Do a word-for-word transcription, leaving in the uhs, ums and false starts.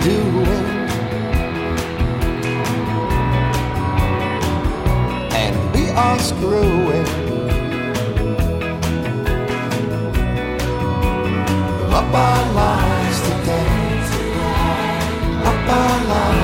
doing. And we are screwing up our lives today, up our lives.